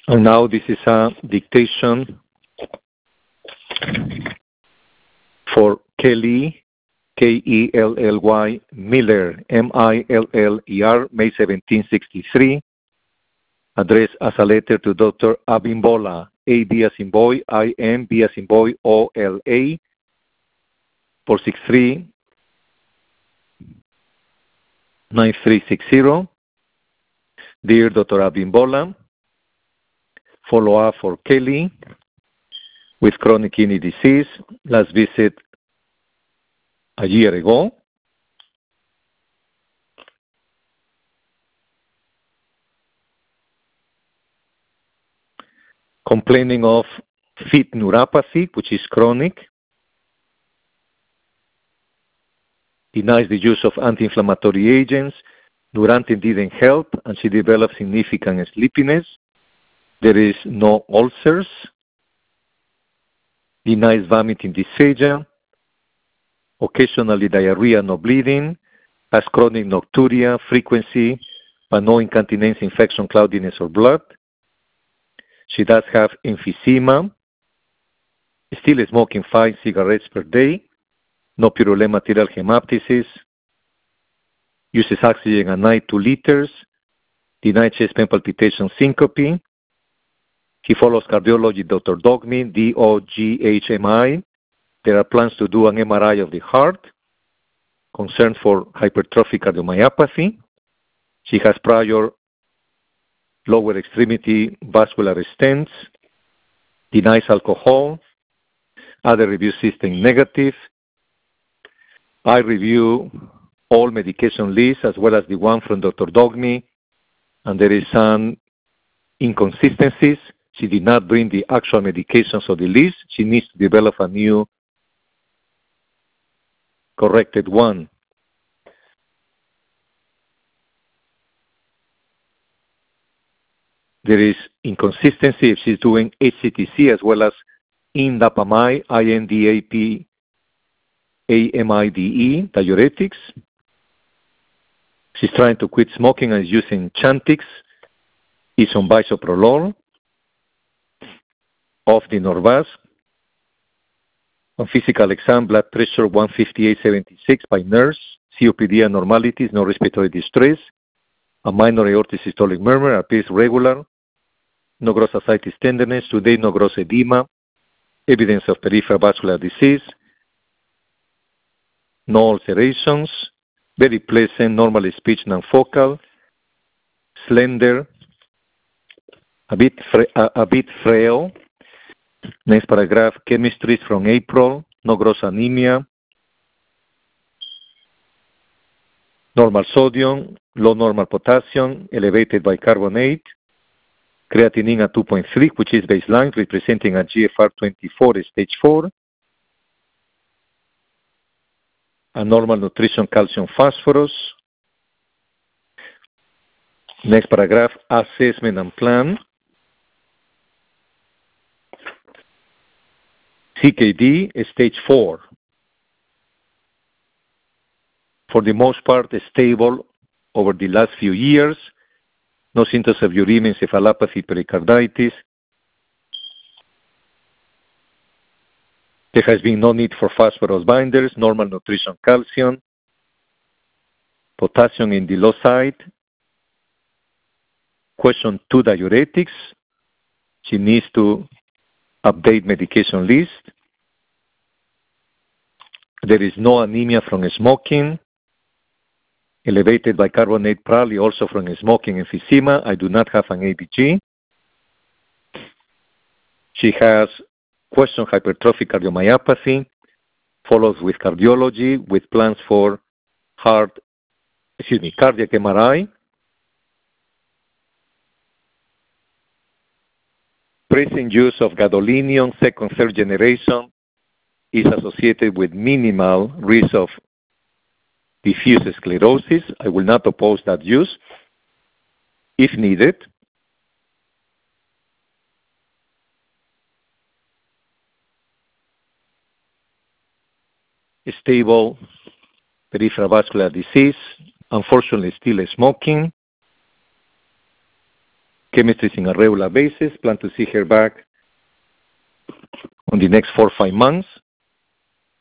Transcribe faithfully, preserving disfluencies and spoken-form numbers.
And now this is a dictation for Kelly, K E L L Y, Miller, M I L L E R, May seventeenth, sixty-three, addressed as a letter to Doctor Abimbola, A B as in boy, I M, B as in boy, O L A, four six three, nine three six zero. Dear Doctor Abimbola, follow-up for Kelly with chronic kidney disease, last visit a year ago. Complaining of feet neuropathy, which is chronic. Denies the use of anti-inflammatory agents. Neurantin didn't help, and she developed significant sleepiness. There is no ulcers. Denies vomiting dysphagia. Occasionally diarrhea, no bleeding. Has chronic nocturia, frequency, but no incontinence, infection, cloudiness, or blood. She does have emphysema. Still smoking five cigarettes per day. No purulent material hemoptysis. Uses oxygen at night two liters. Denied chest pain, palpitation, syncope. He follows cardiology, Doctor Dogmi, D O G H M I. There are plans to do an M R I of the heart. Concern for hypertrophic cardiomyopathy. She has prior lower extremity vascular stents. Denies alcohol. Other review system negative. I review all medication lists as well as the one from Doctor Dogmi, and there is some inconsistencies. She did not bring the actual medications of the list. She needs to develop a new corrected one. There is inconsistency if she's doing H C T C as well as indapamide, I N D A P A M I D E, diuretics. She's trying to quit smoking and is using Chantix, is on bisoprolol, off the Norvasc. On physical exam, blood pressure one fifty-eight seventy-six by nurse, C O P D abnormalities, no respiratory distress, a minor aortic systolic murmur appears regular, no gross ascites tenderness, today no gross edema, evidence of peripheral vascular disease, no ulcerations, very pleasant, normal speech, non-focal, slender, a bit, fra- a, a bit frail. Next paragraph, chemistries from April, no gross anemia, normal sodium, low normal potassium, elevated bicarbonate, creatinine at two point three, which is baseline, representing a G F R twenty-four, stage four, a normal nutrition, calcium, phosphorus. Next paragraph, assessment and plan. C K D, stage four. For the most part, stable over the last few years. No symptoms of uremia, encephalopathy, pericarditis. There has been no need for phosphorus binders, normal nutrition, calcium, potassium in the low side. Question two, diuretics. She needs to update medication list. There is no anemia from smoking. Elevated bicarbonate, probably also from smoking, emphysema. I do not have an A B G. She has question hypertrophic cardiomyopathy, follows with cardiology, with plans for heart, excuse me, cardiac M R I. Present use of gadolinium, second, third generation, is associated with minimal risk of diffuse sclerosis. I will not oppose that use if needed. Stable peripheral vascular disease, unfortunately still smoking. chemistries on a regular basis. Plan to see her back on the next four or five months.